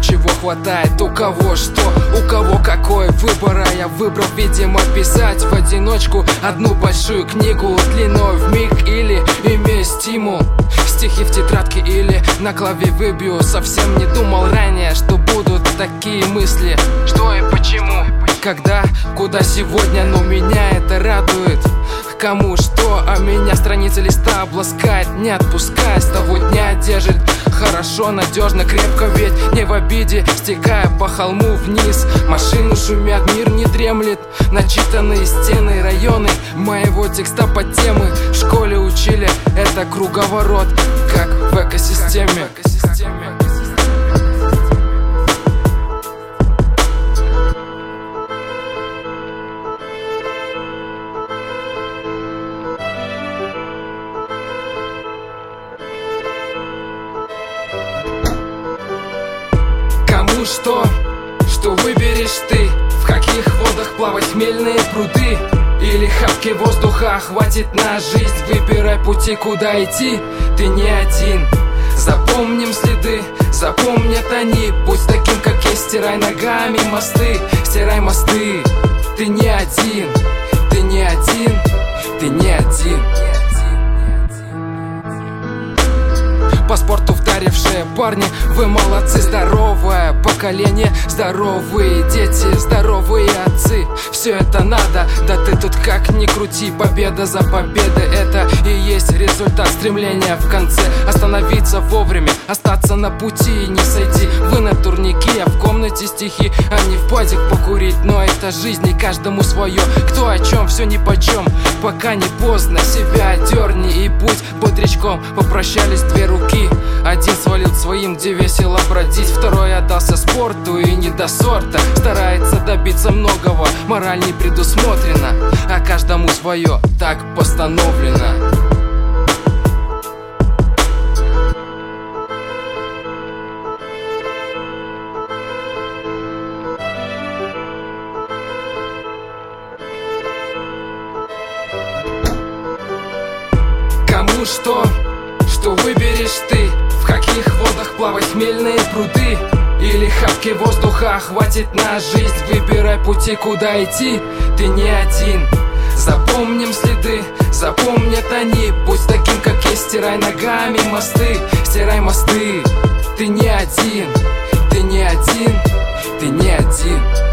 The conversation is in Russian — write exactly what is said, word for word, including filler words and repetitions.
чего хватает, у кого что, у кого какой выбор. А я выбрал, видимо, писать в одиночку одну большую книгу длиной в миг, или имея стимул стихи в тетрадке или на клаве выбью. Совсем не думал ранее, что будут такие мысли. Что и почему, когда, куда сегодня, но меня это радует. Кому что, а меня страница листа обласкает, не отпуская с того дня держит. Хорошо, надежно, крепко, ведь не в обиде, стекая по холму вниз. Машины шумят, мир не дремлет. Начитанные стены, районы моего текста под темы. В школе учили, это круговорот, как в экосистеме. Кому что, что выберешь ты? В каких водах плавать хмельные пруды? Или хапки воздуха хватит на жизнь? Выбирай пути, куда идти, ты не один. Запомним следы, запомнят они. Путь таким, как есть, стирай ногами мосты. Стирай мосты, ты не один. Ты не один, ты не один. По спорту вдарившие парни, вы молодцы. Здоровое поколение, здоровые дети, здоровые отцы. Все это надо, да ты тут как ни крути. Победа за победой, это и есть результат стремления в конце. Остановиться вовремя, остаться на пути и не сойти. Вы на турнике, а в комнате стихи, а не в падик покурить. Но это жизнь, и каждому свое. Кто о чем, все нипочем, пока не поздно. Себя дерни и будь бодрячком. Попрощались две руки. Один свалил своим, где весело бродить. Второй отдался спорту и не до сорта. Старается добиться многого, мораль не предусмотрена. А каждому свое, так постановлено. Кому что, что выберешь ты? В каких водах плавать хмельные пруды? Или хапки воздуха хватит на жизнь? Выбирай пути, куда идти, ты не один. Запомним следы, запомнят они. Путь таким, как есть, стирай ногами мосты. Стирай мосты, ты не один. Ты не один, ты не один.